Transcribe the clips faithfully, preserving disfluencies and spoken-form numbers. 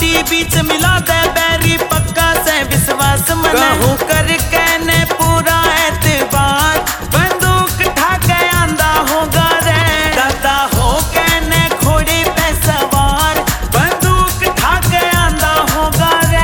Party बीच मिला दे बैरी पक्का से विश्वास मन कहूँ कर कहने पूरा एतबार बंदूक ठाके आंदा होगा रे दादा हो कहने घोड़े पे सवार बंदूक ठाके आंदा होगा रे।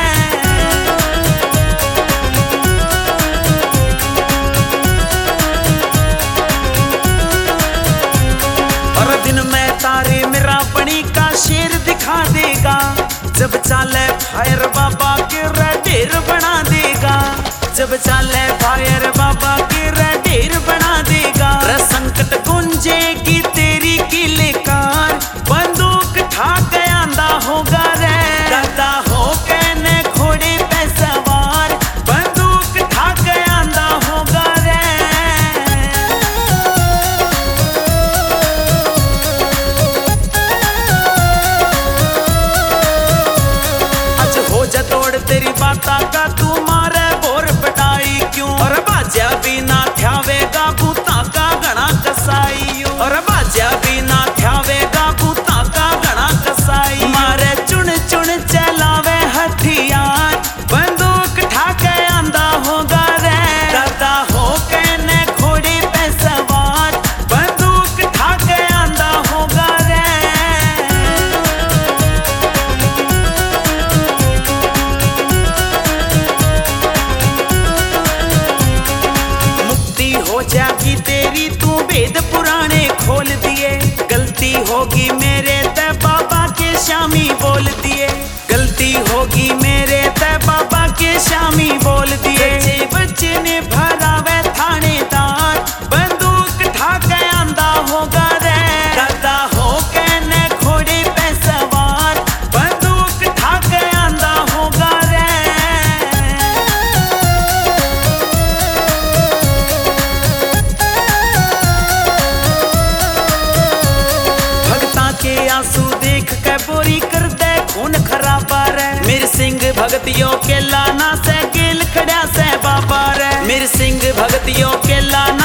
और दिन में तारे मेरा बनी का शेर दिखा देगा जब चाले फायर बाबा के ढेर बना देगा जब चाले फायर बाबा के ढेर बना देगा संकट गुंजेगी तेरी किलकार बंदूक ठाके आंदा होगा रे दादा हो कहने घोड़े पे सवार बंदूक ठाके आंदा होगा रे। तोड़ तेरी बाता का तू मारे बोर पटाई क्यों और बाजा भी ना थ्यावेगा भूता का गणा कसाई और बाजा भी ना थ्यावेगा भूता का गणा कसाई मारे चुन चुन चलावे हथियार बंदूक ठाके आंदा होगा रे दादा हो कहने घोड़े पे सवार बंदूक ठाके आंदा होगा रे। हो जागी तेरी तू वेद पुराने खोल दिए गलती होगी मेरे ते बाबा के शामी बोल दिए गलती होगी मेरे ते बाबा के शामी बोल दिए बच्चे ने भरावे थानेदार बंदूक ठाके आंदा होगा रे दादा हो कहने घोड़े पे सवार बंदूक ठाके आंदा होगा रे। के आंसू देख के बोरी कर दे खून खराबा रे मेरे सिंह भगतियों के लाना से गेल खड़ा से बाबा रे मेरे सिंह भगतियों के लाना